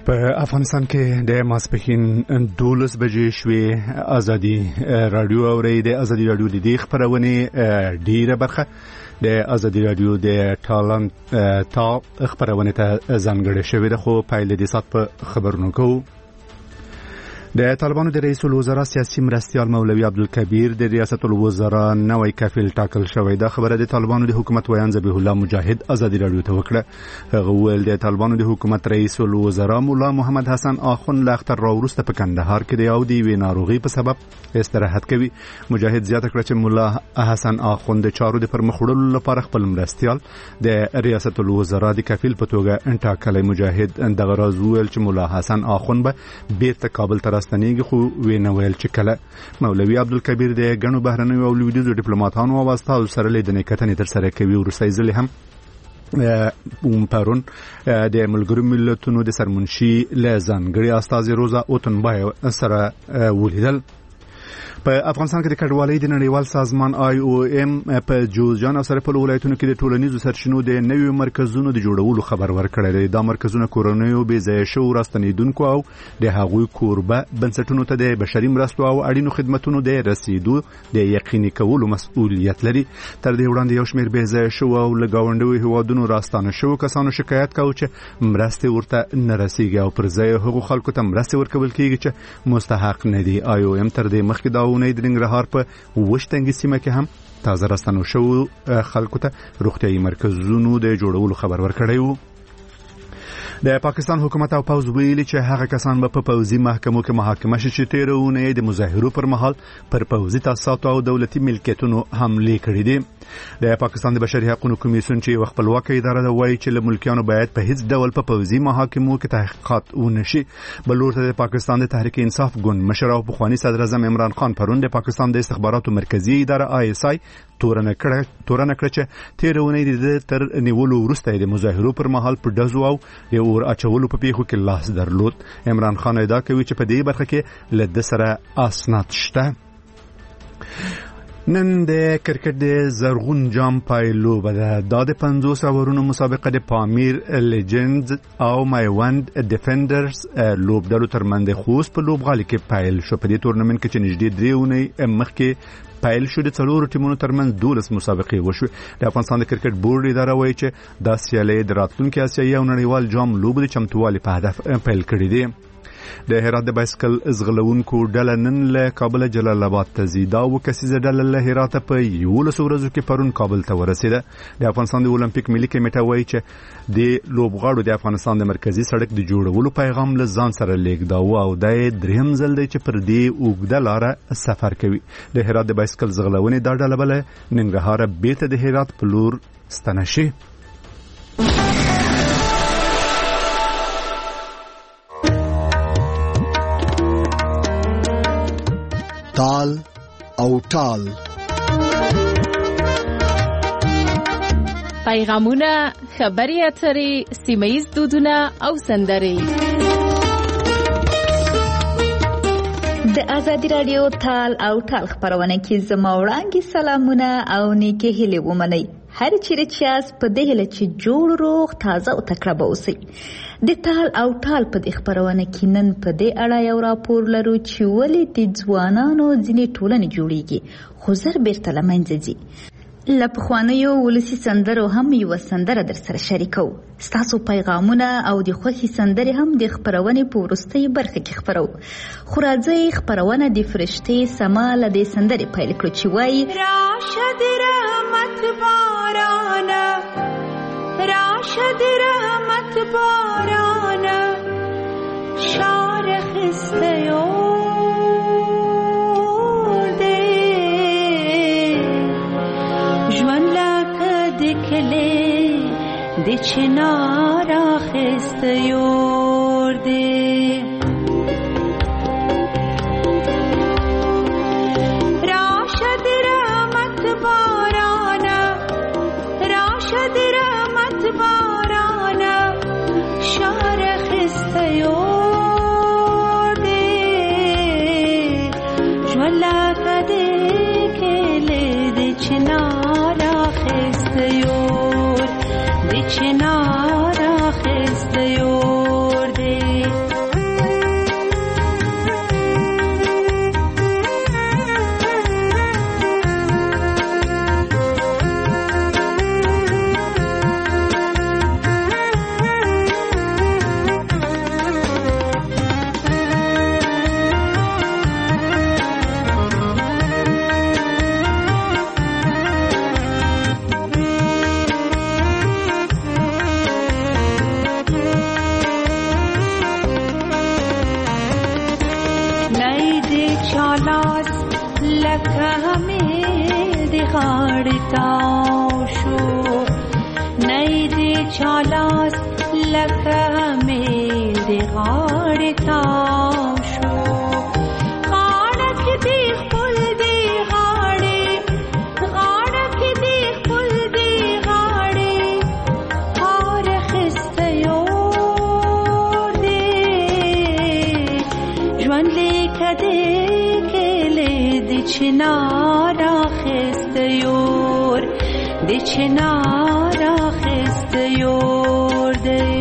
په افغانستان کې د ماسپښین 12 بجې شوې ازادي رادیو اوري د ازادي رادیو د دې خبرونه ډیره برخه د ازادي رادیو د ټالنت خبرونه ته ځانګړې شوې ده خو پایله د سات په خبرونو کوو د طالبانو د رئیس الوزرا سیاسي مرستیال مولوي عبدالکبیر د ریاست الوزرا نوې کفیل ټاکل شوی دا خبره د طالبانو د حکومت ویان ذبیح الله مجاهد ازادي رادیو ته وکړه هغه ویل د طالبانو د حکومت رئیس الوزرا مولا محمد حسن آخوند له اختر راوروسته په کندهار کې د یو دی ناروغي په سبب استراحت کوي مجاهد زیاته کړه چې مولا حسن آخوند د چارو د پرمخ وړلو لپاره خپل مرستیال د ریاست الوزرا د کفیل په توګه ټاکلی مجاهد دغه راز ویل چې مولا حسن آخوند به بیرته کابل ته راستنیږي خو وینا ویل چې کله مولوي عبدالکبیر د غنو بهرنیو او لویدیزو ډیپلوماټانو او استادو سره لیدنې کتنې تر سره کوي ورسای ځل هم پرون د ملګرو ملتونو د سرمنشي لزانګړي استاد روزا اوتنبای سره ولیدل په افغانستان کې د کډوالۍ د نړیوال سازمان IOM په جوزجان او سرپل ولایتونو کې د ټولنیزو سرچینو د نویو مرکزونو د جوړولو خبر ورکړی دی دا مرکزونه کورنیو بې ځایه شوو راستنیدونکو او د هغوی کوربه بنسټونو ته د بشري مرستو او اړینو خدماتونو د رسیدو د یقیني کولو مسؤلیت لري تر دې وړاندې یو شمېر بې ځایه شوو او له ګاونډیو هیوادونو راستانه شوو کسانو شکایت کاوه چې مرستې ورته نه رسیږي او پر ځای هغو خلکو ته مرستې ورکول کېږي چې مستحق نه دي IOM تر دې مخکې دا اونۍ د ننګرهار په وشتنګي سیمه کې هم تازه راستنو شو خلکو ته روغتیايي مرکزونو د جوړولو خبر ورکړی وو د پاکستان حکومت او پوز ویلي چې هغه کسان به په پوزي محکمو کې محاکمه شي چې تیرونه د مظاهرو پر مهال پر پوزي تاسیسات او دولتي ملکیتونو حمله کړې دي د پاکستان د بشري حقوقو کمیسیون چې خپلواکه اداره ده وایي چې ملکیانو باید په هیڅ ډول په پوزي محاکمو کې تحقیقات ونشي بلور ته د پاکستان د تحریک انصاف ګوند مشر او پخوانی صدر اعظم عمران خان پرون د پاکستان د استخباراتو مرکزی اداره ISI تورنه کړه چې تیرونه د تر نیولو وروسته د مظاهرو پر مهال په دزو او د اور اچولو په پیښو کې لاس درلود عمران خان ادعا کوي چې په دې برخه کې له د سره اسناد شته نن د کرکټ د زرغون جام پایلوبه ده د 50 اورونو مسابقه د پامیر لیجندز او مایوند ډیفندرز لوبډلو ترمنځ خوست په لوبغالي کې پایل شو په دې تورنمنت کې چې نږدې 3 اونۍ مخکې پایل شو د څلورو ټیمونو ترمنځ 12 مسابقې وشوې د افغانستان د کرکټ بورډ اداره وایي چې دا سیالۍ د راتلونکي آسیایي او نړیوال جام لوبو د چمتووالي په هدف پیل کړې دي د هرات د بایسکل ازغلونکو ډله نن له کابل جلال آباد ته ځي دا وکسیزه ډله له هرات په 11 ورځو کې پرون کابل ته ورسیده د افغانستان د اولمپیک ملي کمیټه وایي چې د لوبغاړو د افغانستان د مرکزی سړک د جوړولو پیغام له ځان سره لیږداوه او د دریم ځل دی چې پر دې اوږده لاره سفر کوي د هرات د بایسکل زغلونې دا ډله بل ننګرهار بیرته د هرات په لور ستنه شي تال او ټال پیغامونه خبري اترې سیمایي دودونه او سندري د ازادي رادیو تال او ټال خبرونه کې زما وړاندې سلامونه او نیکه هیله ومنئ هر چیرې چې په دې هله چې جوړ روغ تازه او تکړه اوسئ د تال او ټال په دې خبرونه کې نن په دې اړه یو راپور لرو چې ولې د ځوانانو ځینې ټولنې جوړیږي خو زر بیرته له منځه ځي له پخوانیو ولسي سندرو هم یوه سندره در سره شریکو ستاسو پیغامونه او د خوښې سندرې هم د خبرونې په وروستۍ برخه کې خپرو خو راځئ خبرونه د فرشتې سما له دې سندرې پیل کړو چې وایي راشد رحمت بارانه راشد رحمت بارانه شار خسته یورده ژوند لکه د کلي د چنار خسته یورده چنارا خسته یورده چالاس لکه مې د غاړې تاو شو نه دې چالاس لکه مې د غاړې تاو شو غاړه کې دې خپل دې غاړې غاړه کې دې خپل دې غاړې هار خسته یور دې ژوند لیکه دې کېلې د چنار اخیسته یور د چنار اخیسته یور دی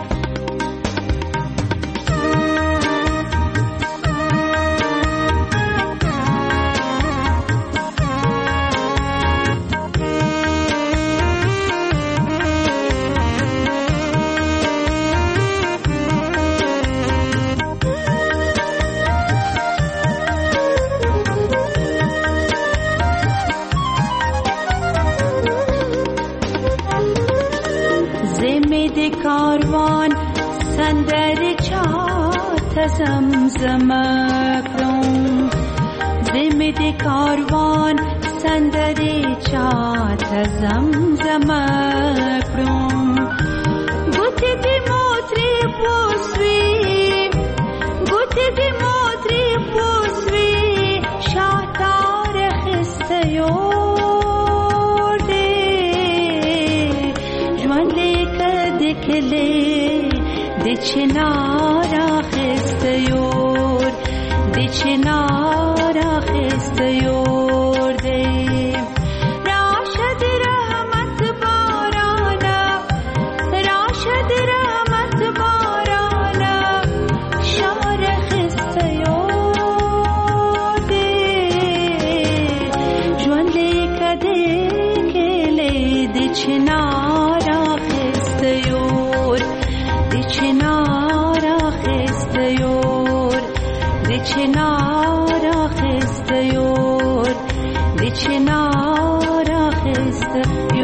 کاروان سندر چات زمزم کرم زمد کاروان سندر چات زمزم کرم گوت دی موتری پوسوی گوت دی موتری پوسوی شاتار خستیو د چنار اخیسته یور د چنار اخیسته یور دی راشد رحمت بارانا راشد رحمت بارانا شار اخیسته یور دی ژوند لیکه دی کېلې د چنار اخیسته یور د چنار اخیسته یور د چنار اخیسته یور د چنار اخیسته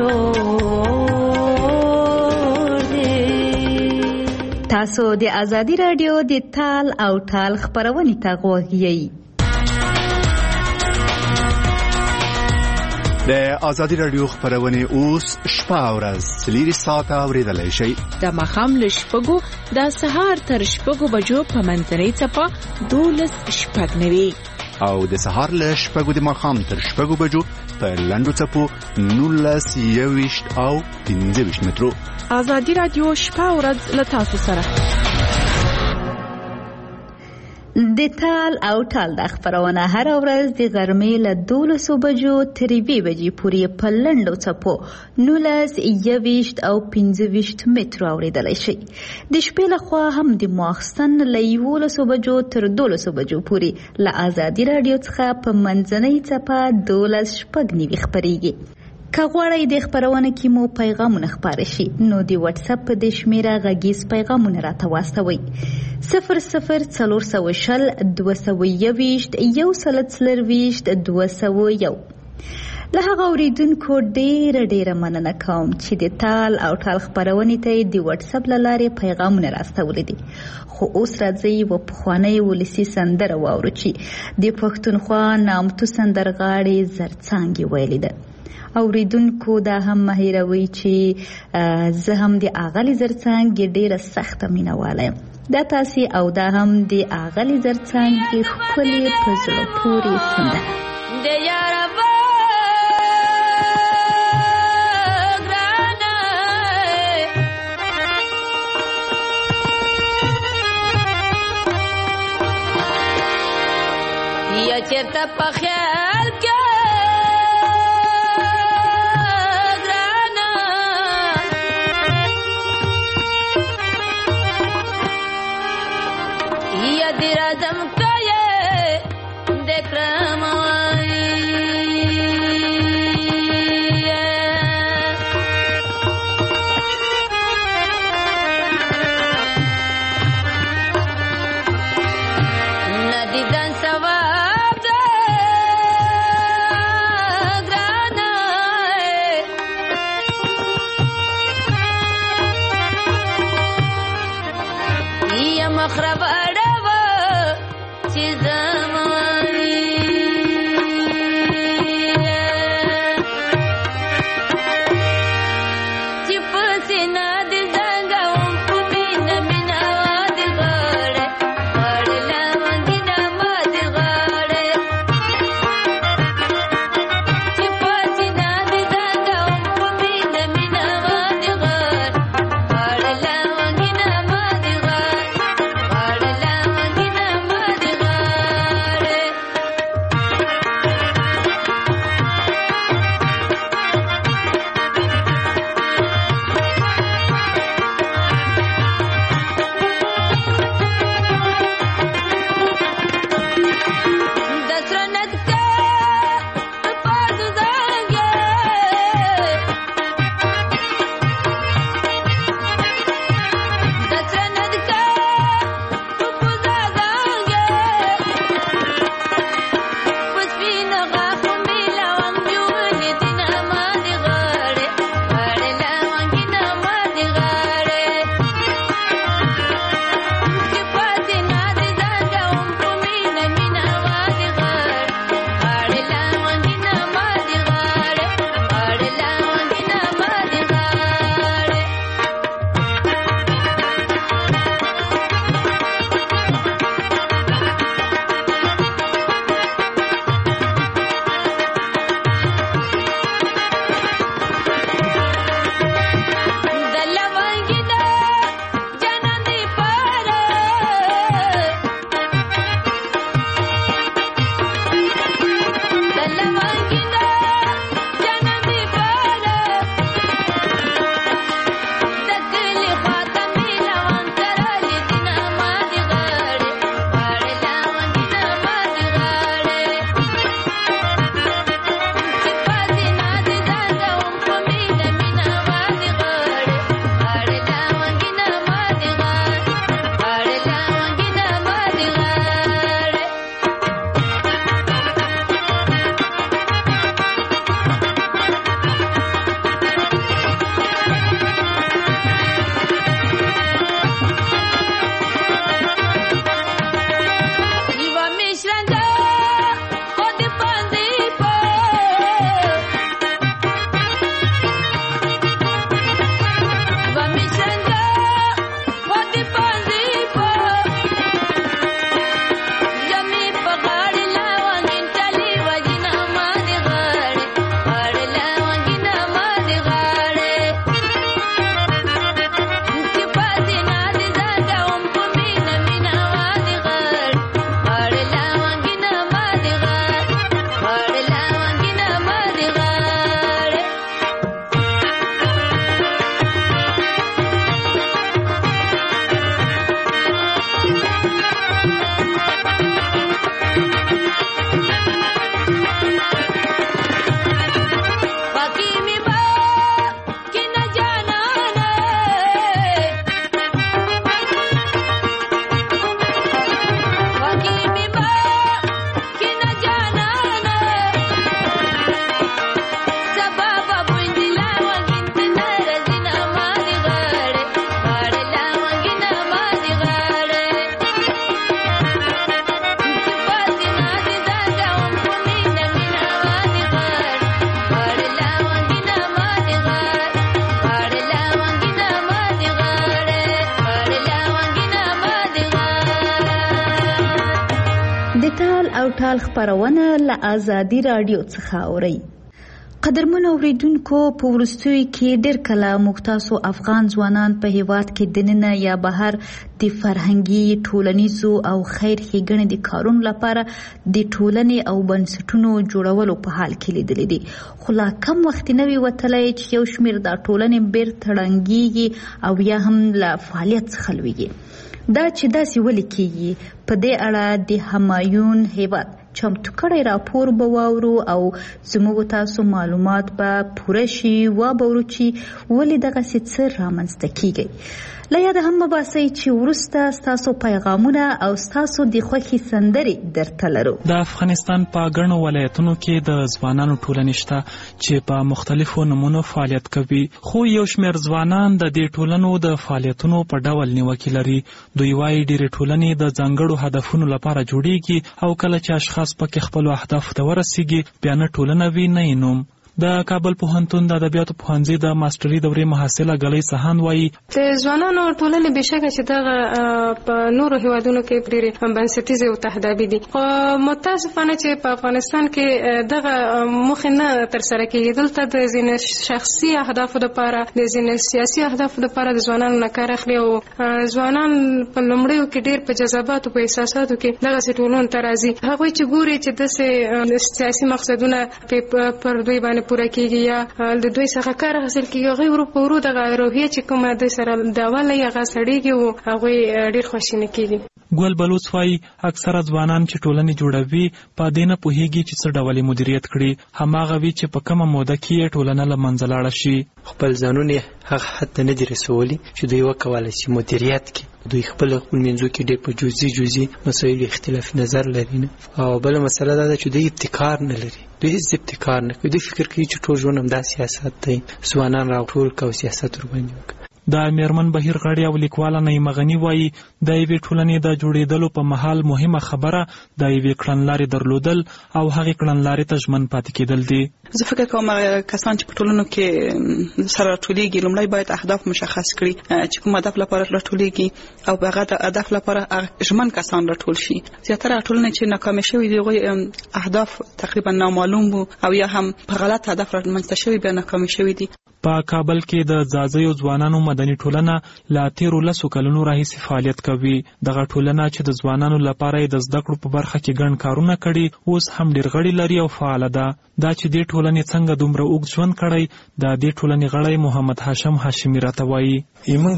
یور دی. تاسو د ازادي رادیو د تال او ټال خبرونه ته غوږ یې. د ازادي رادیو خبرونه اوس شپه او ورځ 3 ساعته اوریدلای شئ. د ماښام له 6 د سهار تر 6 بجو په منځنۍ څپه 12:09 او د سهار له 6 د ماښام تر 6 بجو په لنډو څپو 19:20 او 15 مترو. ازادي رادیو شپه او ورځ له تاسو سره. د تال او ټال د خبرونه هر ورځ د غرمې له 12 بجو تر 2 بجې پورې په لنډو څپو 19:20 او 15 مترو اوریدلای شي. د شپې له خوا هم د ماخستن له 11 بجو تر 12 بجو پورې له ازادي رادیو څخه په منځنۍ څپه 12:09 خبريږي. که غواړئ د خبرونه کې مو پیغامونه خپاره شي نو د واتس اپ په د شمیره غږیز پیغامونه راته واستوئ 0040 221 201. له هغه اوریدونکو ډېره مننه کوم چې د تال او ټال خبرونه ته د واتس اپ له لارې پیغامونه راستولې دي. خو اوس راځي و پخوانی ولسی سندره واورو چې د پښتونخوا نامتو سندرغاړي زرڅانګي ویلې ده. اوریدونکو دا هم مهیروي چې زه هم د اغلی زرڅانګ ډیره سخته مینواله دا تاسو او دا هم د اغلی زرڅانګ خپلې په زړه پورې سندره د یار یا چرته په خیال کې دم کایه دکرم ندیدن ثواب ده ټال خبرونه له آزادي رادیو څخه اوري. قدرمن اوریدونکو، په وروستیو کې ډېر کله موږ تاسو افغان ځوانان په هیواد کې دننه یا بهر د فرهنګي، ټولنیزو او خیر ښېګڼې د کارونو لپاره د ټولنې او بنسټونو جوړولو په حال کې لیدلي دي، خو لا کم وخت نه وي وتلی چې یو شمېر دا ټولنې بیرته ړنګېږي او یا هم له فعالیت څخه لوېږي. دا چې داسې ولې کېږي، په دې اړه د همایون هیواد چمتو کړی راپور به واورو او زموږ تاسو معلومات به پوره شي، وابورو چې ولې دغسې څه رامنځته کېږي. له یاده هم مباسئ چې وروسته ستاسو پیغامونه او ستاسو د خوښې سندرې درته لرو. د افغانستان په ګڼو ولایتونو کې د ځوانانو ټولنې شته چې په مختلفو نمونو فعالیت کوي، خو یو شمېر ځوانان د دې ټولنو د فعالیتونو په ډول نیوکې لري. دوی وایي ډېرې ټولنې د ځانګړو هدفونو لپاره جوړیږي او کله چې اشخاص پکې خپلو اهدافو ته ورسیږي بیا نه ټولنه وي نه یې نوم. د کابل پوهنتون د ادبیاتو پوهنځي د ماستري دورې محصله ګلۍ سهان وایي د ځوانانو ټولنې بېشکه چې دغه په نورو هیوادونو کې ډېرې بنسټیزې او تهدابي دي، خو متاسفانه چې په افغانستان کې دغه موخې نه ترسره کېږي. دلته د ځینې شخصي اهدافو دپاره، د ځینې سیاسي اهدافو دپاره د ځوانانو نه کار اخلي او ځوانان په لومړیو کې ډېر په جذباتو، په احساساتو کې دغسې ټولنو ته راځي. هغوی چې ګوري چې داسې سیاسي مقصدونه پر دوی باندې پوره کېږي یا د دوی څخه کار حاصل کېږي، هغوی ورو په ورو دغه روحیه چې کومه دوی سره دعوه لري هغه سړېږي او هغوی ډېر خواشیني کېږي. ګل بلوڅ وایي اکثره ځوانان چې ټولنې جوړوي په دې نه پوهېږي چې څه ډول یې مدیریت کړي، هماغه وي چې په کومه موده کې یې ټولنه له منځه لاړه شي. خپل ځانونه هغه حد ته نه دي رسولي چې دوی وکولی شي مدیریت کړي. دوی خپل منځو کې ډېر په جزئي مسایلو اختلاف نظر لري نه. او بله مسله دا ده چې دوی ابتکار نه لري، دوی هیڅ ابتکار نه کوي. دوی فکر کوي چې ټول ژوند همدا سیاست دی، ځوانان راټول کړه او سیاست ورباندې وکړه. د میرمن بهیر غړی او لیکواله نعیمه غني وایي د یوې ټولنې د جوړېدلو په مهال مهمه خبره د یوې کړنلارې درلودل او هغې کړنلارې ته ژمن پاتې کېدل دي. زه فکر کوم کسان چې په ټولنو کې سره راټولېږي لومړی باید اهداف مشخص کړي چې کوم هدف لپاره راټولېږي او هغه د هدف لپاره ژمن کسان راټول شي. زیاتره ټولنې چې ناکامې شوي دي هغوی اهداف تقریبا نامعلوم وو او یا هم په غلط هدف رامنځته شوي بیا ناکامې شوي دي. په کابل کې د ځاځیو ځوانانو مدني ټولنه له 13 کلونو راهیسې فعالیت کوي. دغه ټولنه چې د ځوانانو لپاره یې د زده کړو په برخه کې ګڼ کارونه کړي اوس هم ډېر غړي لري او فعاله ده. دا چې دې ټولنې څنګه دومره اوږد ژوند کړی د دې ټولنې غړی محمد هاشم هاشمي راته وایي موږ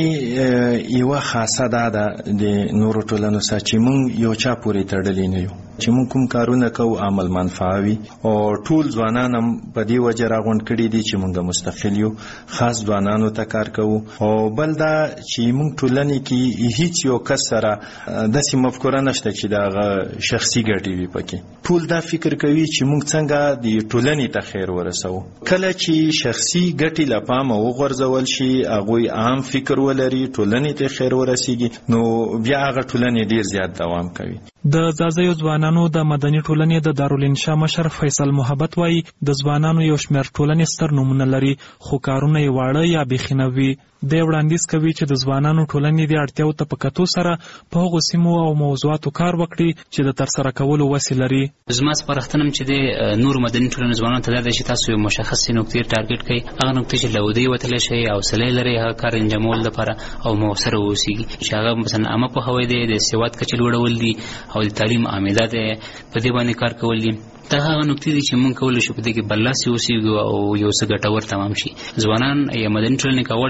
ټولنې یوه خاصه دا ده د نورو ټولنو سره چې موږ یو چا پورې تړلي نه یو، چې موږ کوم کارونه کوو عمل منفعه وي او ټول ځوانان هم په دې وجه راغونډ کړي دي چې موږ مستقل یو، خاص ځوانانو ته کار کوو. او بل دا چې موږ ټولنې کې هیڅ یو کس سره داسې مفکوره نشته چې د شخصي ګټې وي پکې. ټول دا فکر کوي چې موږ څنګه د ټولنې ته خیر ورسوو. کله چې شخصي ګټې له پامه وغورځول شي، هغوی عام فکر ولري، ټولنې ته خیر ورسیږي، نو بیا هغه ټولنې ډیر زیات دوام کوي. د ځاځیو ځوانانو د مدني ټولنې د دارالانشا مشر فیصل محبت وایي د ځوانانو یو شمېر ټولنې ستر نومونه لري خو کارونه یې واړه یا بیخي نه وي. دی وړاندیز کوي چې د ځوانانو ټولنې د اړتیاو ته په کتو سره په هغو سیمو او موضوعاتو کار وکړي چې د ترسره کولو وسې لري. زما سپارښتنه چې د نورو مدني ټولنو ځوانانو ته دا ده چې تاسو یو مشخصې نقطې ټارګټ کړئ، هغه نقطې چې له ودې وتلی شئ، حوصله لرئ هغه کار انجامولو لپاره او مؤثره واوسیږي، چې هغه مثلا عامه پوهاوی دی، د سواد کچې لوړول دي او د تعلیم عامده دی، په دې باندې کار کول دي. دا هغه نقطې دي چې موږ کولی شو په دې کې برلاسي اوسېږو او یو څه ګټور تمام شي. ځوانان یا مدني ټولنې که غواړي چې ټولنې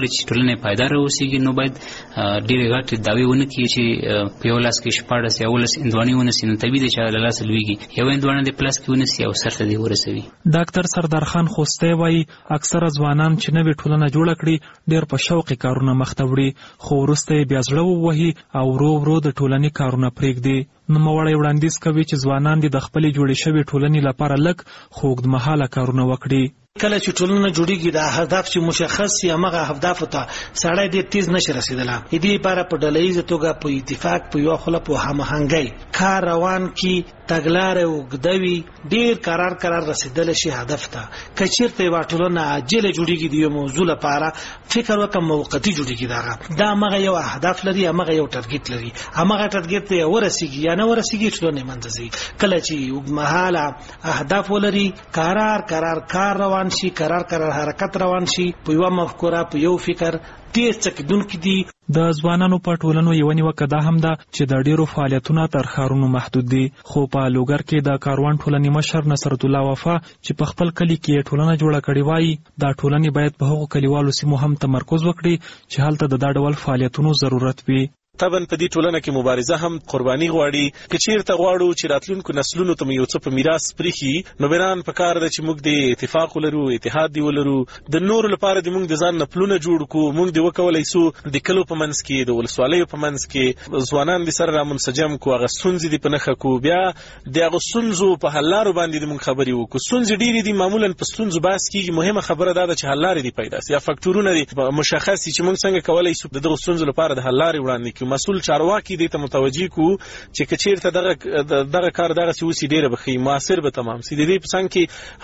ټولنې پایدار اوسېږي نو باید ډېرې غټې دعوې ونه کړي چې په یو لاس کې 14 یا 18 هندواڼې ونیسي. نو طبیعي دی چې له لاسه لوېږي، یو هندواڼه دې په لاس کې ونیسي او سر ته دې ورسوي. ډاکټر سردار خان خوستی وایي اکثره ځوانان چې نوې ټولنه جوړه کړي ډېر په شوقي کارونه مخ ته وړي، خو وروسته یې بیا زړه ووهي او ورو ورو د ټولنې کارونه پرېږدي. نوموړی وړاندیز کوي چې ځوانان دې د خپلې جوړې شوې ټولنې لپاره لږ خو اوږدمهاله کارونه وکړي. کله چې ټولنه جوړیږي د هدف چې مشخص سي هغه اهداف ته سړی ډېر تیز نشي رسیدلی. دې لپاره په ډلهییزه توګه په اتفاق په یو خله په هماهنګۍ کار روان کی تګلارې وګدوي ډېر قرار رسیدل شي هدف ته. که چیرته یو ټولنه عاجله جوړیږي د یو موضوع لپاره فکر وکړه موقتی جوړیږي دا هغه یو هدف لري، هغه یو ټارګټ لري، هغه ټارګټ ته ورسیږي یا نه ورسیږي ټولنه منځي. کله چې وګمحاله اهداف ولري قرار کار روان شي، قرار حرکت روان شي، په یو مفکوره په یو فکر تیز څکدونکو دي. د ځوانانو په ټولنو یو نیوکه دا هم ده چې د ډیرو فعالیتونو تر ښارونو محدود دي. خو په لوګر کې د کاروان ټولنې مشر نصرت الله وفا چې په خپل کلی کې ټولنه جوړه کړې وایي دا ټولنې باید په هغو کلیوالو سیمو هم تمرکز وکړي چې هلته د دا ډول فعالیتونو ضرورت وي. طبعا په دې ټولنه کې مبارزه هم قرباني غواړي. که چیرته غواړو چې راتلونکو نسلونو ته یو څه په میراث پریښي نو بیران په کار ده چې موږ د اتفاق ولرو، اتحاد دی ولرو، د نورو لپاره د موږ د ځان نه پلونه جوړ کړو. موږ د وکولای سو د کلو په منځ کې د ولسوالیو په منځ کې ځوانان د سره رامنسجم کو، هغه ستونزې دي په نښه کو، بیا د هغه ستونزو په حل لارو باندې موږ خبرې وکړو. ستونزې ډېرې دي، معمولا په ستونزو بحث کېږي، مهمه خبره دا ده چې حل لارې دي پیدا سي یا فکټورونه دي مشخص چې موږ څنګه کولای سو دغه ستونزو لپاره د حل لارې وړاندې کړو. مسؤل چارواکي دې ته متوجي کو چې کچیرته دغه کار دغه سوسی ډیره بخي موثر به تمام سي. دې په څنګه کې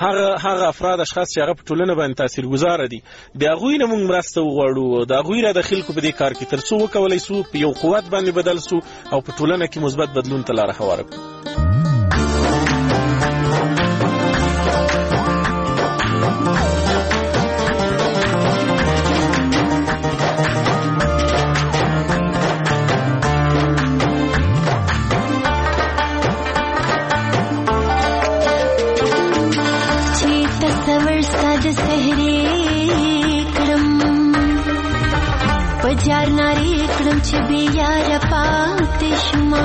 هغه افراد اشخاص چې هغه په ټولنه باندې تاثیرګذار دي د هغه نه موږ مرسته وغواړو، د هغه را داخل کو په دې کار کې ترڅو وکولای سو په یو قوت باندې بدل سو او په ټولنه کې مثبت بدلون ته لار هواره کړو. پجار ناری کړم چې بیا را پاتې شوم،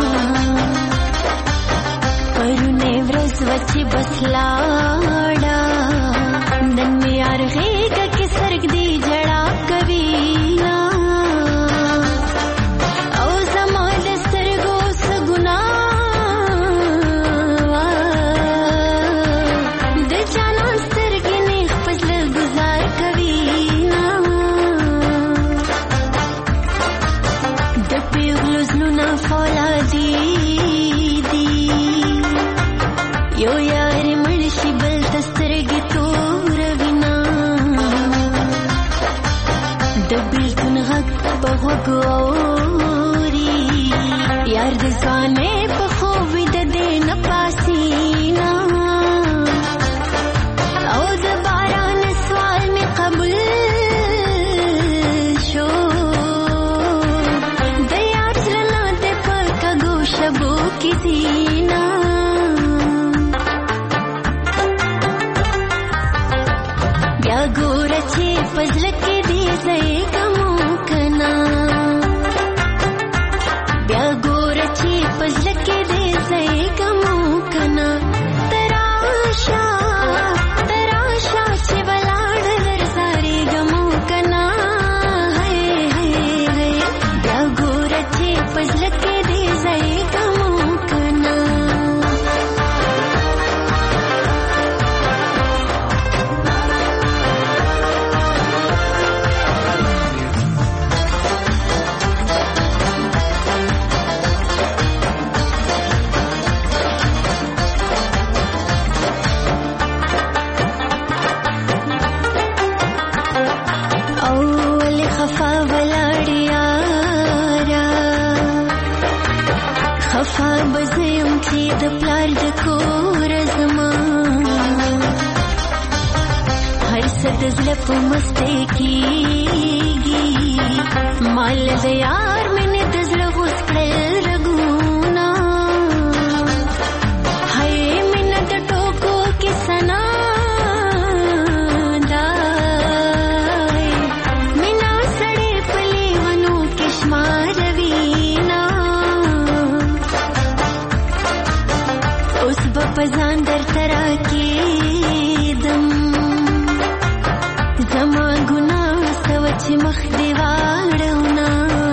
پرونه ورځ وچې بس لاړه، نن مې یار غېږه کې سرګ دی جړا کوي او زما د سترګو څه ګناه د جانان سترګې نیغ په زړه ګزار کوي. یو یار مړشي بل تسترګې تور وینا، د بیلتون غږ په غوږ اوري، یار د ځوانۍ په خوب د دې نه پاسینا، او د باران سوال مې قبول شو، د یار زړه نه د په کږو شبو کې زینا. ګوره چې پزله کې دې ځای کمو کنا، بیا ګوره چې پزله کې دې ځای کمو کنا، تراشه چې ولاړ ورساري ګمو کنا، بیا ګوره چې پزله کې دې ځای کمو کنا. خفا بزیم چې د پلار د کور زما، هر څه د زړه په مستی کېږي، مال د یار مینې د زړه غوڅ کړل رګونه، هی مینه د ټوکو کې ثنا دی، مینه پزان در ترا کېدم زما ګناه سوه چې مخ دې واړونه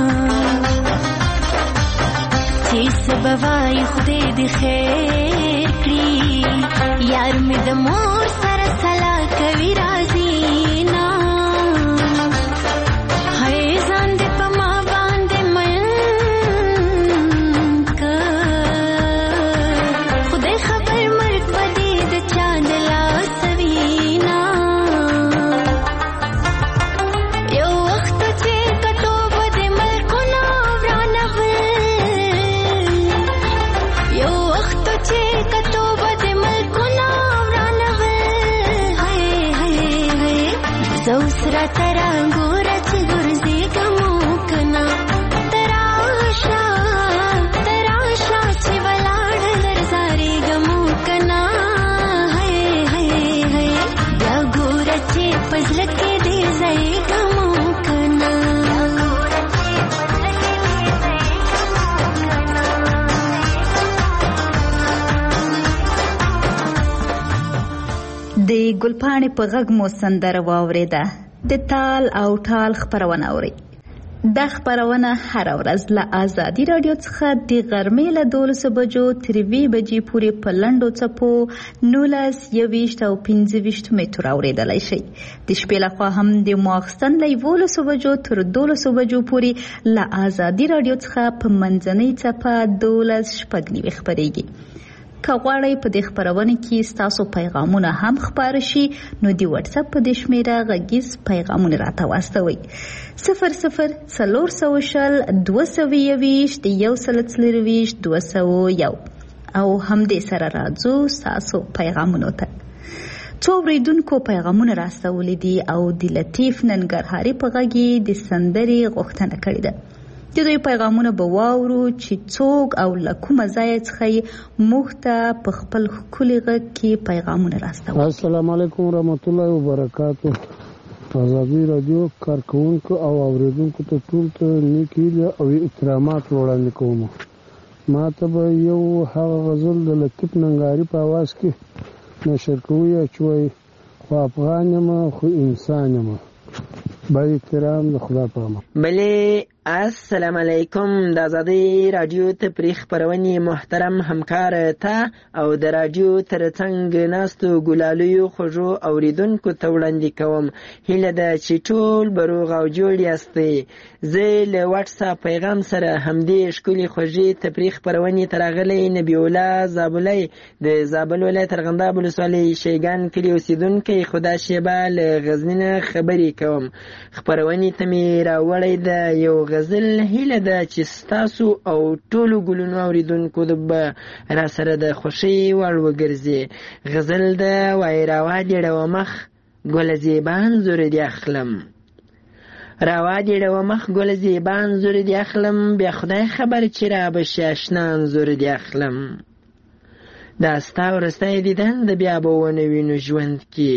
چې څه به وایي خدای دې خیر کړي یار مې د مور سره سلا کوي راځي نه هی ځان دې په ما باندې مین که خدای خبر مرګ به دې د چا د لاس وي نه یو وخت چې کتو به دې ملکونه ورانول یو وخت چې کتو به دې ملکونه زه اوس راته راګوره چې ګرځېږم کنه ته راشه چې ولاړه درځارېږم کنه بیا ګوره چې په زړه کې دې ځایږم کنه د ګلپاڼې په غږ مو سندره واورېده. د تال او ټال خپرونه اورئ. دا خپرونه هره ورځ له ازادي راډیو څخه د غرمې له 12 بجو تر 2 بجې پورې په لنډو څپو 19 21 او 25 متر اورېدلی شئ. د شپې لخوا هم د ماخستن له 11 بجو تر 12 بجو پورې له ازادي راډیو څخه په منځنۍ څپه 12 شپږ خپرېږي. که غواړئ په دې خپرونه کې ستاسو پیغامونه هم خپاره شي نو د واتس اپ په دې شمیره غږیز پیغامونه راته واستوئ 00 420 221 201 او همدې سره راځو ستاسو پیغامونو ته. څو اوریدونکو پیغامونه راستولي دي او د لطیف ننګرهاري په غږ د سندرې غوښتنه کړې ده. د دوی پیغامونه به واورو چې څوک او له کومه ځایه څخه یې موږ ته په خپل ښکلي غږ کې پیغامونه راستوي. السلام علیکم ورحمت الله وبرکاتو. ازادي راډیو کارکونکو او اوریدونکو ته ټول ته نیک هیلې او احترامات وړاندې کوم. ما ته به یو هغه غزل د لطیف ننګرهاري په اواز کې نشر کوي چې وایي خو افغان یم خو انسان یم. با احترام د خدا په امان. بله السلام علیکم. د ازادي راډیو تفریح خپرونې محترم همکار ته او د راډیو ترڅنګ ناستو ګلالیو خوږو اوریدونکو ته وړاندې کوم هیله ده چې ټول به روغ او جوړ یاستئ. زه له واتس اپ پیغام سره همدې ښکلې خوږې تفریح خپرونې ته راغلی نبی الله زابلی د زابل ولایت ارغنداب ولسوالۍ شیګان کلي اوسېدونکی خدا شیبه له غزني نه خبرې کوم. خپرونې ته مې راوړی د یو غزل هیله ده چې ستاسو او ټولو ګلونو اوریدونکو به را سره د خوښۍ وړ وګرځي. غزل ده وایي راوا دې ډوه مخ ګله زیبان زور دې اخلم راوا دې ډوه مخ ګله زیبان زور دې اخلم بیا خدای خبر چې را بشي اشنان زور دې اخلم. دا ستا وروستی دیدن د بیا به ونه وینو ژوند کې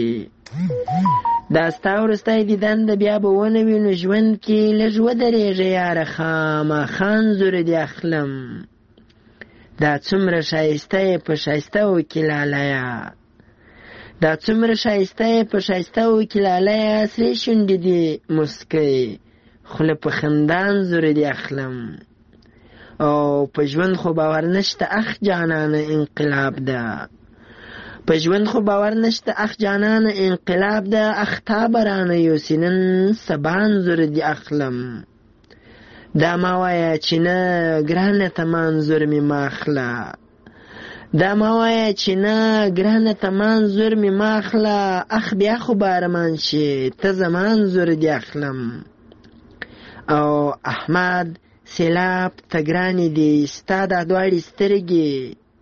دا ستا وروستی دیدن د بیا به ونه وینو ژوند کې لږ ودرېږه یاره خامخا انځور دې اخلم. دا څومره ښایسته یې په ښایسته وکې لالیه دا څومره ښایسته یې په ښایسته وکې لالیه سرې شونډې دې مسکی خوله په خندا انځور دې اخلم. او په ژوند خو باور نشته اخ جانانه انقلاب ده په ژوند خو باور نشته اخ جانانه انقلاب ده اخ تا برانه یوسي نن سبا انځور دې اخلم. دا ما وایه چې نه ګرانه ته ما انځور مې ما اخله دا ما وایه چې نه ګرانه ته ما انځور مې ما اخله اخ بیا خو بارمان شي ته زما انځور دې اخلم. او احمد سیلاب ته ګرانې دي ستا دا دواړې سترګې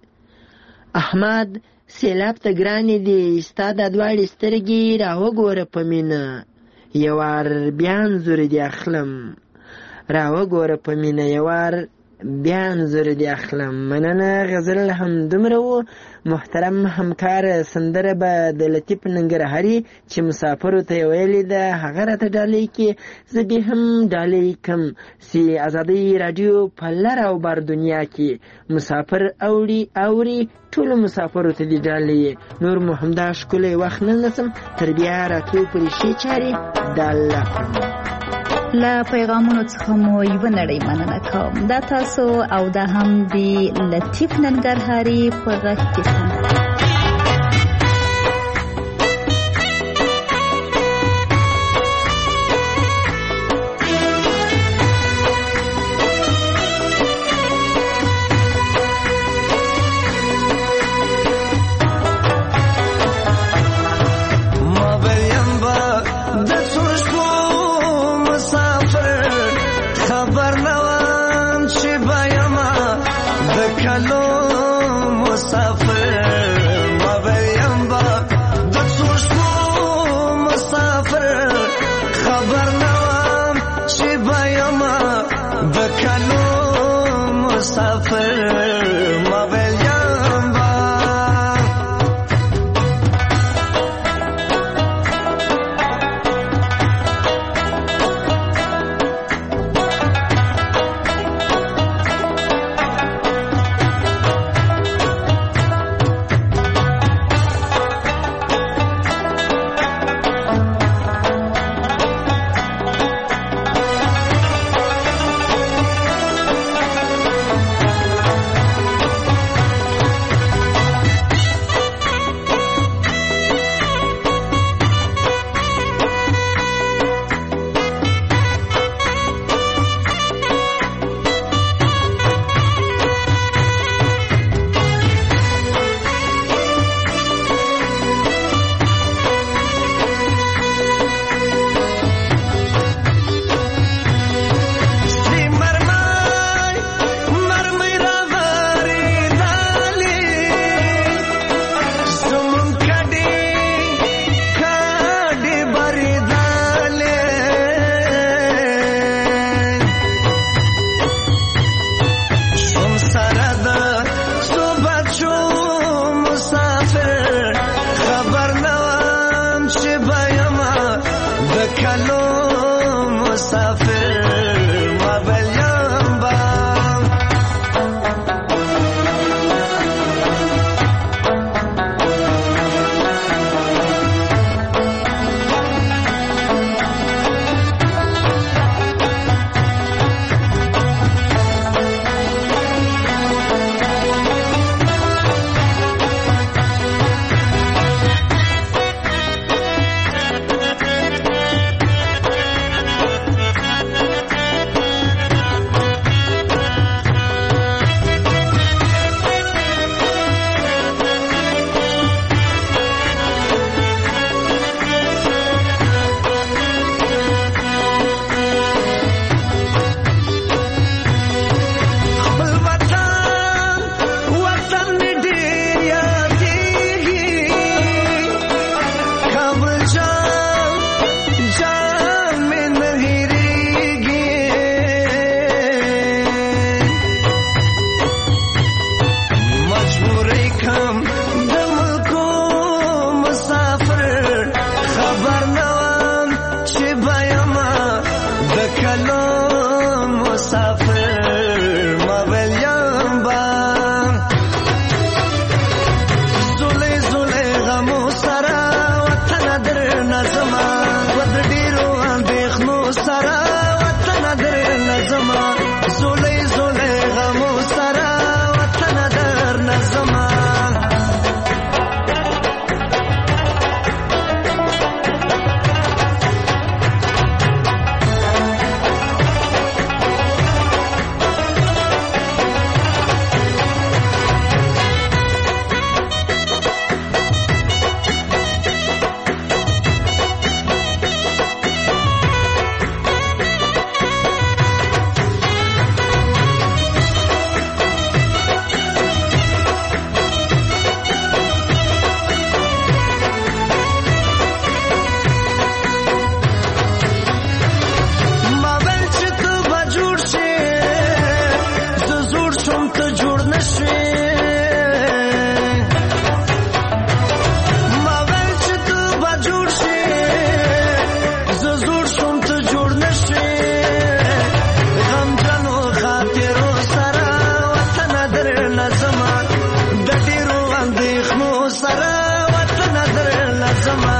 احمد سیلاب ته ګرانې دي ستا دا دواړې سترګې را وګوره په مینه یو وار بیا انځور دې اخلم را وګوره په مینه یو وار بیا انځور دې اخلم. مننه. غزل هم دومره و. محترم همکار سندره به د لطیف ننګرهاري چې مسافرو ته ویلې ده هغه راته ډالۍ کې زه به هم ډالۍ کم چې ازادي رادیو په لر او بر دنیا کې مسافر اوري ټولو مسافرو ته دې ډالۍ. نور مو همدا ښکلی وخت نه نسم تر بیا راتلو پورې ښې چارې د الله له پیغامونو څخه مو یوه نړۍ مننه کوم. دا تاسو او دا هم د لطیف ننګرهاري په غږ کې سره وطن در لازمه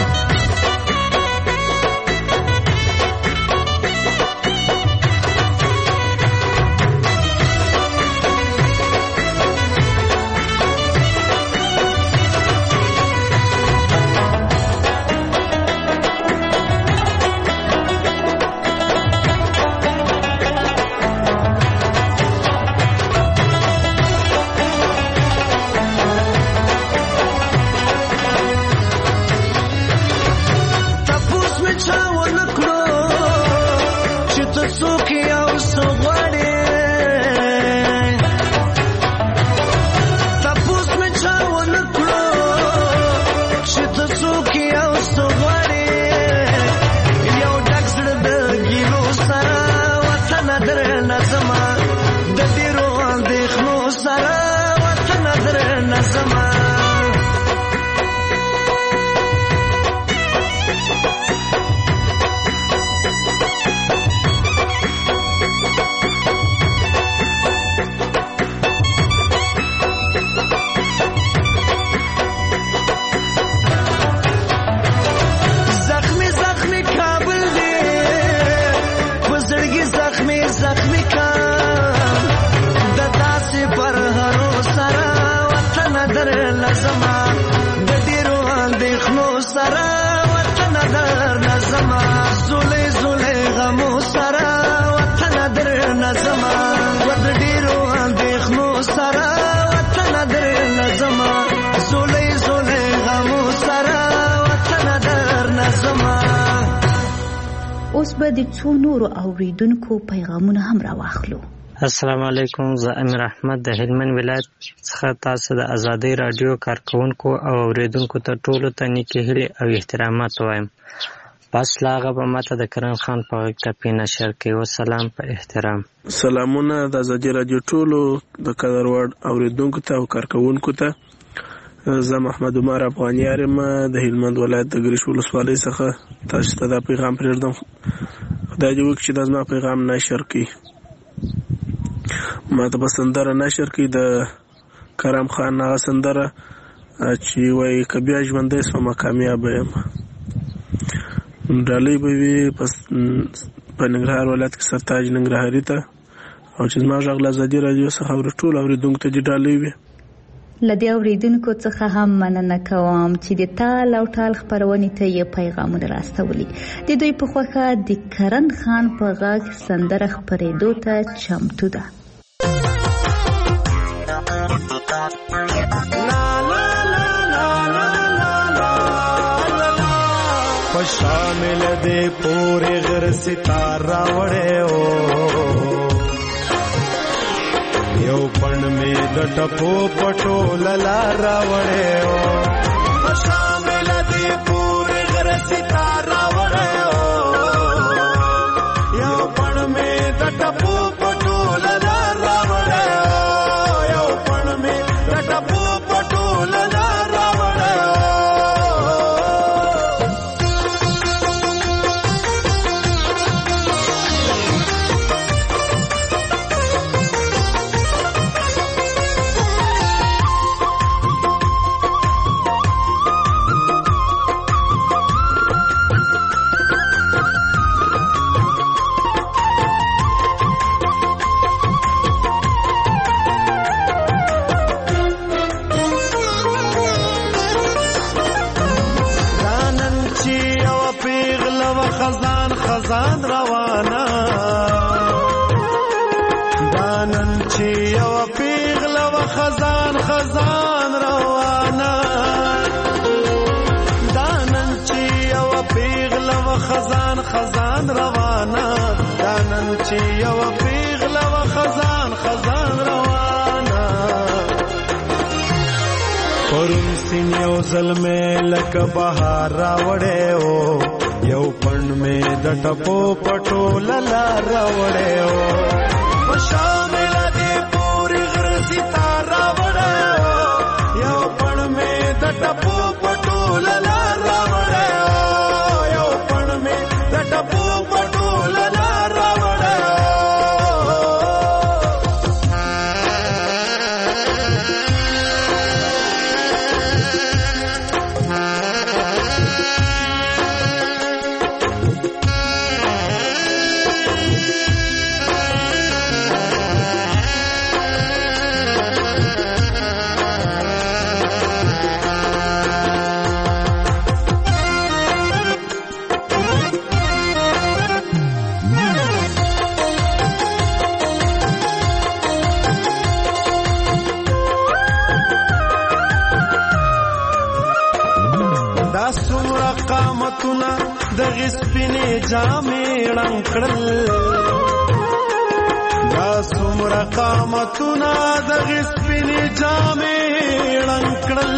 اوس به د څو نورو اوریدونکو پیغامونه هم راواخلو. السلام علیکم، زه امیر احمد د هلمند ولایت څخه تاسو د ازادۍ رادیو کارکونکو او اوریدونکو ته ټولو ته نیکې هیلې او احترامات وایم. بس لاغه به ماته د کرن خان په غږ ټپې نشر کوي. وسلام په احترام. سلامونه د ازادۍ رادیو ټولو د قدر وړ اوریدونکو ته او کارکونکو ته. زه محمد عمر افغاني یم د هلمند ولایت د ګریش ولسوالۍ څخه. تاسو ته دا پیغام پرېږدم، خدای دې وکړي چې دا زما پیغام نشر کړي. ما ته به سندره نشر کړي د کرم خان هغه سندره چې وایي که بیا ژوندی سومه کامیابه یم. ډالۍ به وي په ننګرهار ولایت کې سرتاج ننګرهاري ته، او چې زما غږ له ازادي رادیو څخه ټول اوریدونکو ته دې ډالۍ وي. له دې اوریدونکو څخه هم مننه کوم چې د تال او ټال خپرونې ته یې پیغامونه راستولي. د دوی په خوښه د کرن خان په غږ سندره خپرېدو ته چمتو ده. شامل دې پورې غر ستاره وړې او یو پړ مې د ټپو پټو لاره وړې او شامل دې پورې غر ستاره وړې او یو پړ مې د ټپو پټو لاره وړې او یو پړ مې د ټپو پټو لاره وړې خزان روانه دانن چې یو پیغله و خزان روانه دانن چې یو پیغله و خزان روانه دانن چې یو پیغله و خزان روانه پرون سین یو ظلمه لکه بهار راوړې او یو پړ مې د ټپو پټو لاره وړې او شامل دې پورې غر ستاره وړې او یو پړ مې د ټپو پټو لاره وړې او یو پړ مې د ټپو پټو لاره وړې قامتونه د غسپینې جامې ړنګ کړل دا څومره قامتونه د غسپینې جامې ړنګ کړل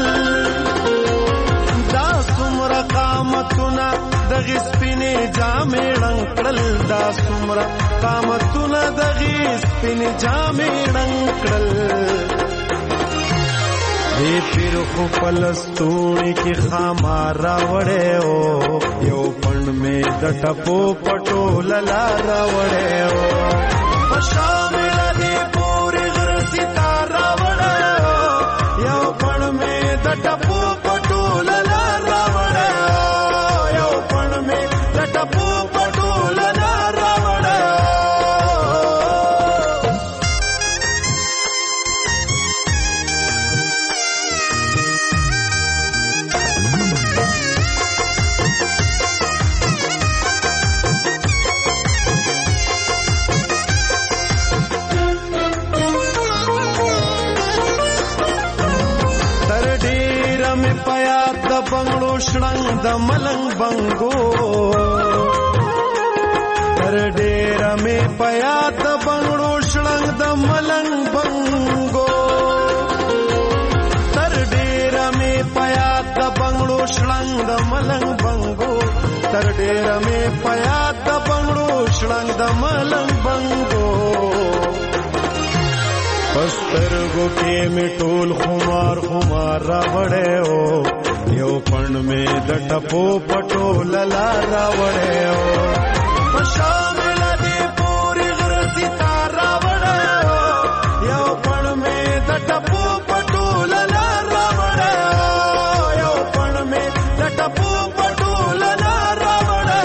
دا څومره قامتونه د غسپینې جامې ړنګ کړل دا څومره قامتونه د غسپینې جامې ړنګ کړل دی پیر خو پلستونی کی خامار راوڑے ہو یو پن میں د ټپو پټو للا راوڑے ہو شامل دی پوری غر ستار راوڑے ہو یو پن میں د ټپو پټو للا راوڑے ہو یو پن میں د ټپو پټو للا راوڑے ہو بنگلو شړنګ د ملنګ بنګو تر ډېر مې پیا د بنگلو شړنګ د ملنګ بنګو تر ډېر مې پیا د بنگلو شړنګ د ملنګ بنګو تر ډېر مې پیا د بنگلو شړنګ د ملنګ بنګو پسترګو کې مې ټول خمار خمار راوړې او یو پن میں د ټپو پټو للا راوړې او شامل دی پوری غر ستار راوړې او یو پن میں د ټپو پټو للا راوړې او یو پن میں د ټپو پټو للا راوړې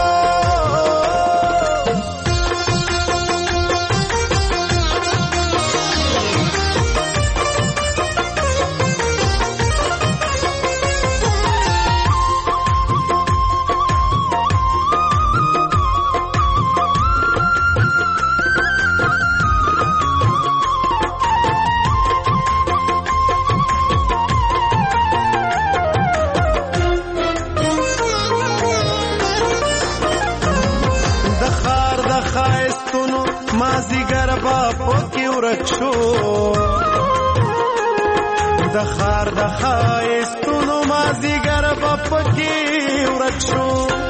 د خار د خایستونو مازیګر پکې ورک شو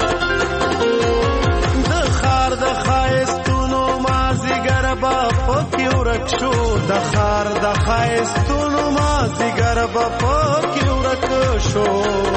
د خار د خایستونو مازیګر پکې ورک شو د خار د خایستونو مازیګر پکې ورک شو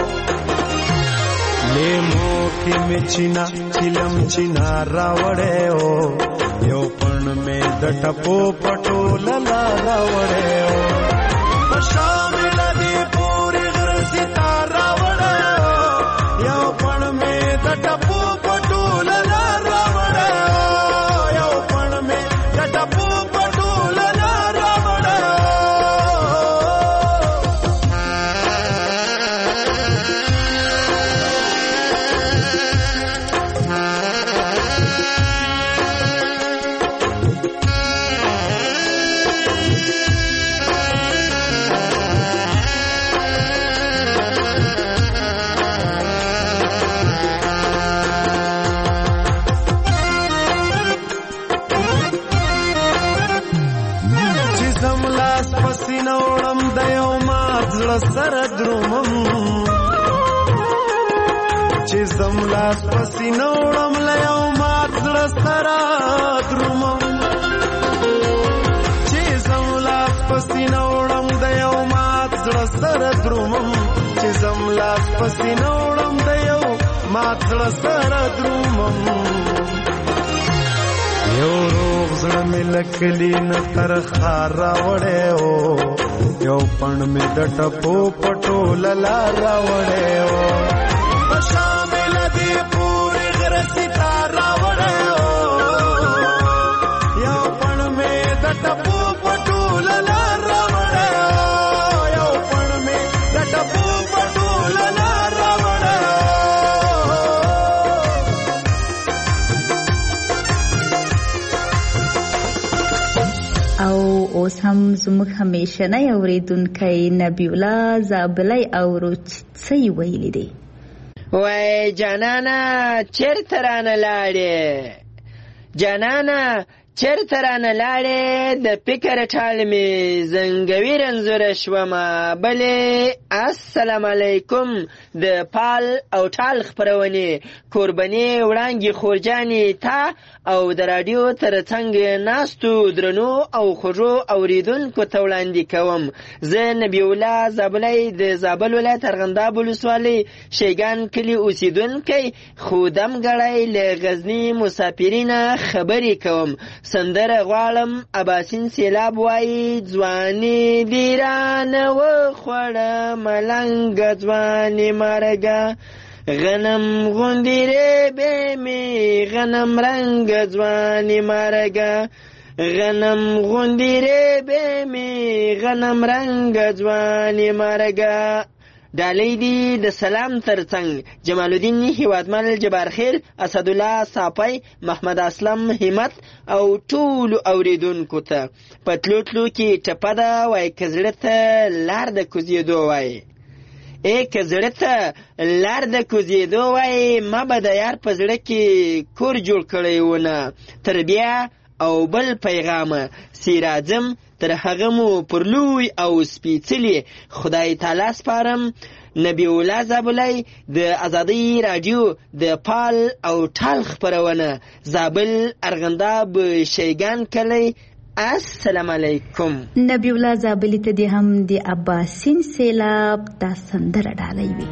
لیمو کې مچینا چلم چینا راوړې او یو پن میں د ټپو پټو للا راوړې او شامل دی پوری غر ستار راوړې او یو پن میں د ټپو پټو للا راوړې او یو پن میں د ټپو پټو للا راوړې سر درومم چې زملاس پسینه وړم لیو مات زړه سره درومم چې زملاس پسینه وړم د یو مات زړه سره درومم چې زملاس پسینه وړم د یو مات زړه سره درومم یو روغ زړه مې لکلی نه تر خار راوړې او یو پن میں د ټپو پټو للا راوړې او شامل دی پوری غر ستار راوړې او یو پن میں د ټپو پټو للا راوړې او یو پن میں د ټپو پټو للا راوړې او اوس هم زموږ همیشنی اوریدونکی نبی الله زابلی او روچ څه ویلی دی. وای جانانا چرته رانه لاړې، جانانا چرته رانه لاړې، د فکر ټال مې زنګوي رنځوره شومه بلې. السلام علیکم د پال او ټال خپرونې کوربنې وړانګې خورجانې تا او د راډیو تر څنګ ناستو درنو او خوږو اوریدونکو ته وړاندې کوم. زه نبی الله زابلی د زابل ولایت ارغنداب ولسوالۍ شیګان کلي اوسیدونکی خو دمګړی له غزني مسافرینه خبرې کوم. سندره غواړم اباسین سیلاب وایي ځواني دې رانه وخوړه ملنګه ځواني مرګه، غنم غوندې ریبې مې غنم رنګه ځواني مرګه، غنم غوندې ریبې مې غنم رنګه ځواني مرګه. ډالۍ دي د سلام ترڅنګ جمال الدین هیوادمل، جبارخیل، اسدالله صافی، محمد اسلم همت او ټولو اوریدونکو ته. په تلو تلو کې ټپه ده وای که زړه ته لار د کوزېدو وای، ای که زړه ته لار د کوزېدو وای، ما به د یار په زړه کې کور جوړ کړی ونه. تر بیا او بل پیغامه سیراځم تر هغه مو پر لوی او سپیڅلي خدای تعالی سپارم. نبی الله زابلی د ازادۍ راډیو د پال او ټال خپرونه، زابل ارغنداب شیګان کلی. السلام علیکم. نبی الله زابلی ته دې هم د اباسین سیلاب دا سندره ډالۍ وي.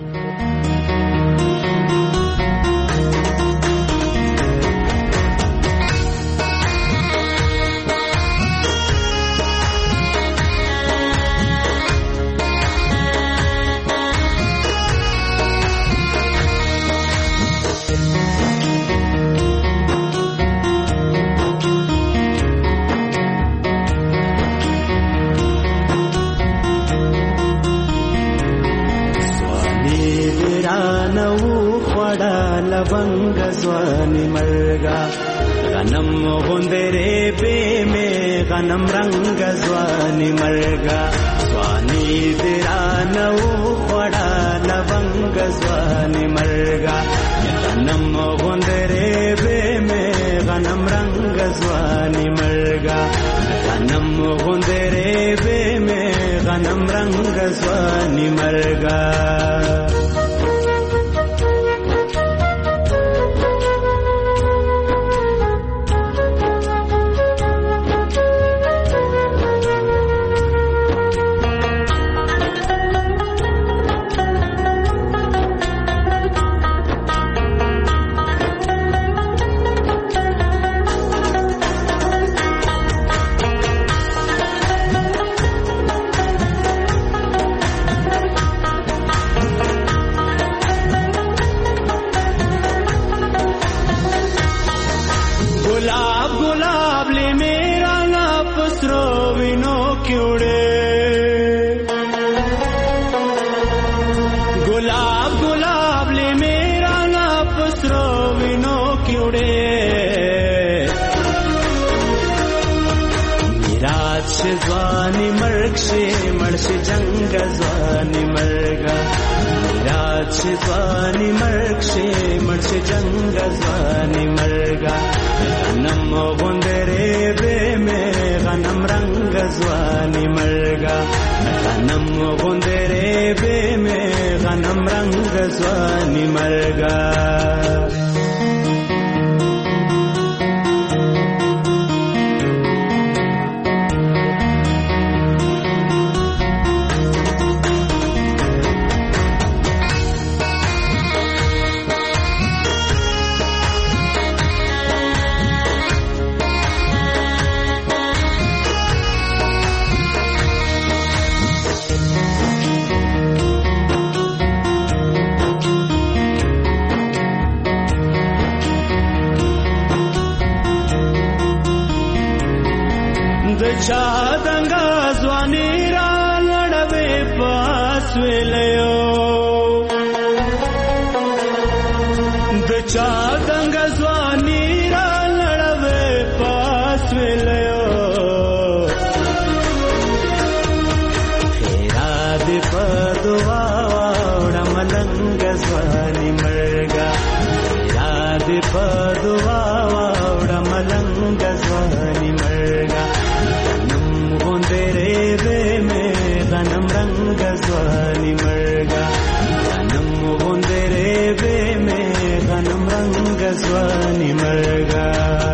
لونګ ځواني مرګا، غنم غوندې به مې غنم رنګ ځواني مرګا، ځواني درانو وړا لونګ ځواني مرګا، غنم غوندې به مې غنم رنګ ځواني مرګا، غنم غوندې به مې غنم رنګ ځواني مرګا. ځواني مرګ شي مرشي جنگ ځواني مرګا، میراث شي ځواني مرګ شي مرشي جنگ ځواني مرګا، غنم غوندې به مې غنم رنگ ځواني مرګا، غنم غوندې به مې غنم رنگ ځواني مرګا. چا دنګا ځواني را لړوي پاس ویلو، د چا دنګا ځواني را لړوي پاس ویلو، خیرا دې په دعا وړم لنګ ځواني مرګا یاد په دعا واوړه ملنګ ځواني مرګا غنم غوندې ریبې مې غنم رنګ ځواني مرګا غنم غوندې ریبې مې غنم رنګ ځواني مرګا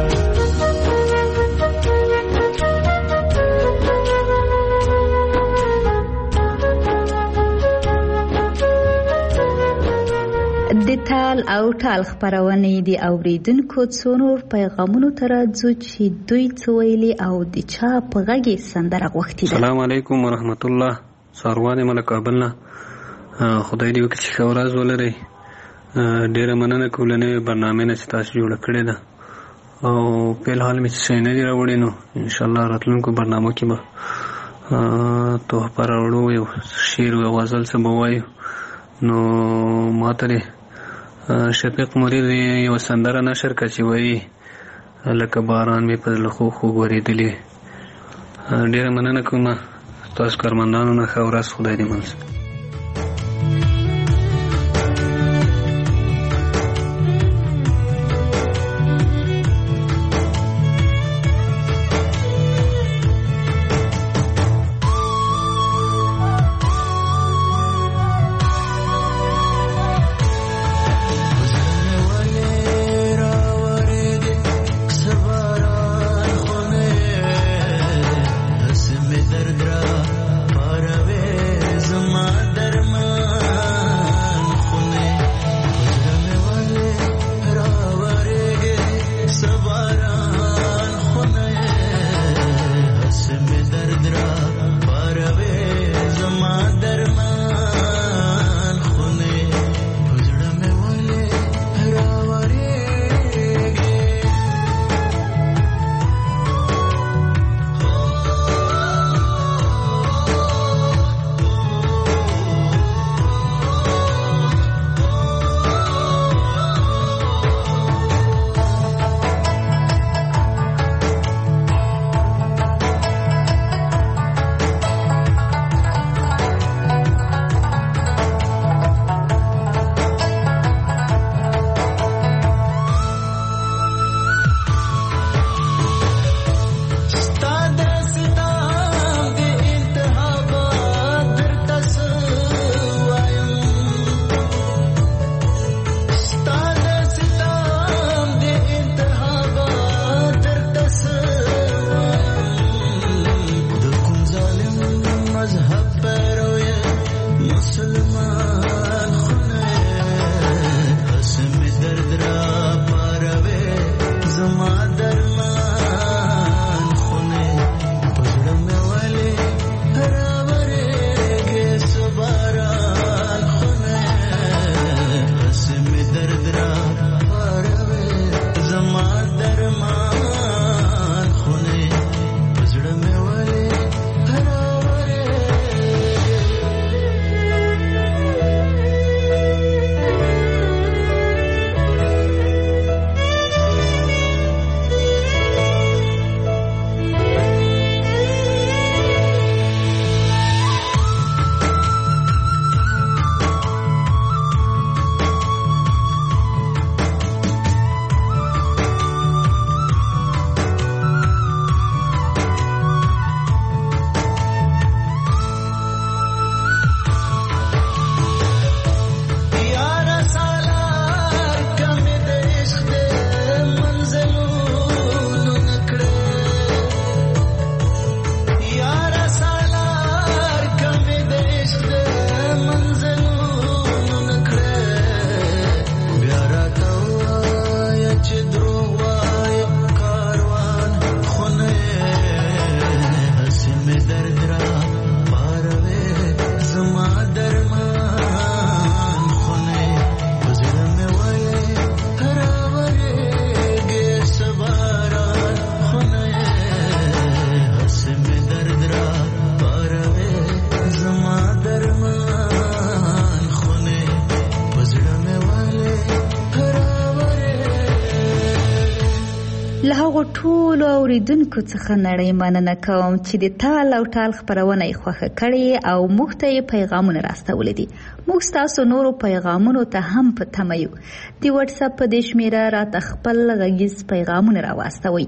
د تال او ټال خبرونه دي اوریدونکو څونور پیغامونو تر ځو چې دوی څویلي او د چا په غږی سندره غوښتي. السلام علیکم ورحمت الله. ساروان ملک ابلنا خدای دې وکړي چې خورز ولري. ډیره مننه کولنه برنامه نه تاسو جوړ کړی دا او په حال می څه نه دی راوړی نو ان شاء الله راتلونکو برنامه کې به تو پر اورو یو شعر او غزل څه بوایو نو ماته شفیق مرید یو سندره نشر کړي وایي لکه باران می په لخو خو غوړېدلې. ډیره مننه کوم تاسو کارمندانو نه خورس خدای دې منځ. زما هغو ټولو اوریدونکو څخه نړۍ مننه کوم چې د تال او ټال خپرونه یې خوښه کړې او موږ ته یې پیغامونه راستولی دي. موږ ستاسو نورو پیغامونو ته هم په تمه یو. د وټساپ په دې شمیره راته خپل غږیز پیغامونه راواستوئ.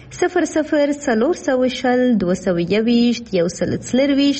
00 220 221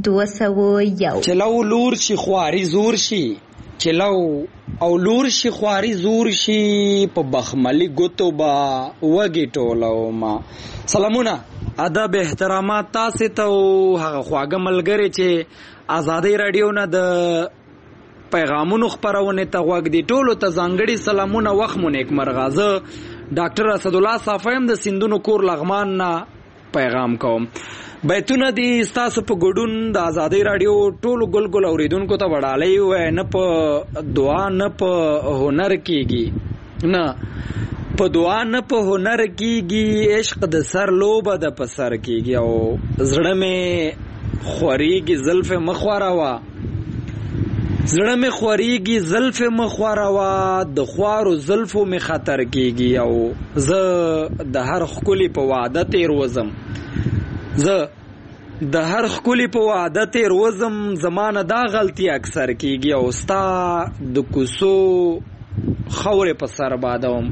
201. چلو لور شي خواري زور شي، چلو او لور شي خواري زور شي، په بخملي ګوتو با وږي ټولو ما. سلامونه، ادب احترامات تاسو ته هغه خواږه ملګری چې آزادۍ رادیو نه د پیغامونو خپرونه ته غوږ دی. ټولو ته ځانګړي سلامونه، وخت مو نیک مرغازه. ډاکټر اسد الله صافیم د سندونو کور لغمان نه پیغام کوم. بیتونه دي ستاسو په ګډون د آزادۍ رادیو ټولو ګل اوریدونکو ته وړاندې وای، نه په دعا نه په هنر کیږي، نه په دعا نه په هنر کیږي، عشق د سر لوبه د پسر کیږي. او زړه می خوريږي زلف مخواروا، زړه می خوريږي زلف مخواروا، د خوارو زلفو می خطر کیږي. او زه د هر خکلی په وعده تیر وزم، زه د هر خکلی په وعده تیر وزم، زمانه دا غلطی اکثر کیږي. او ستا د کوسو خورې په سر بادوم،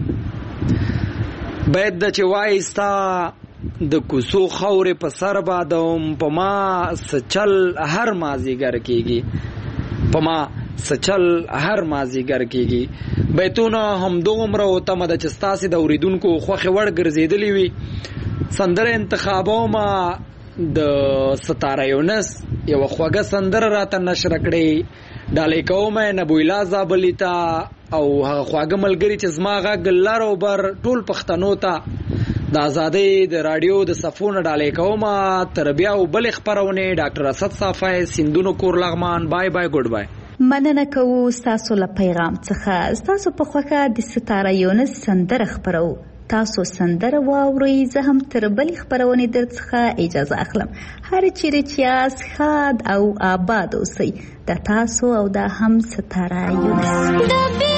باید د چې وای ستا د کوسو خورې په سر بادوم، په ما سچل هر مازیګر کیږي، په ما سچل هر مازیګر کیږي. بیتونه هم دومره او تمه د چې ستاسې د اوریدونکو خوښې وړ ګرځېدلې وي. سندره انتخابومه د ستاره یونس یو خوږه سندره راته نشر کړې، ډالۍ کومه نبویلا زابلی ته او هغه خواږه ملګري چې زما غږ لر او بر ټول پښتنو ته د آزادۍ د رادیو د صفونه ډالۍ کومه. تر بیا او بل خپرونه ډاکټر اسد صافی سندونو کور لغمان. بای بای، ګډ بای. مننه کوو ستاسو له پیغام څخه. ستاسو په خوښه د ستاره یونس سندره خپرو. تاسو سندره واورئ، زه هم تر بلې خپرونې در څخه اجازه اخلم. هر چیرې چې یاست ښاد او آباد اوسئ. دا تاسو او دا هم ستاره یونس.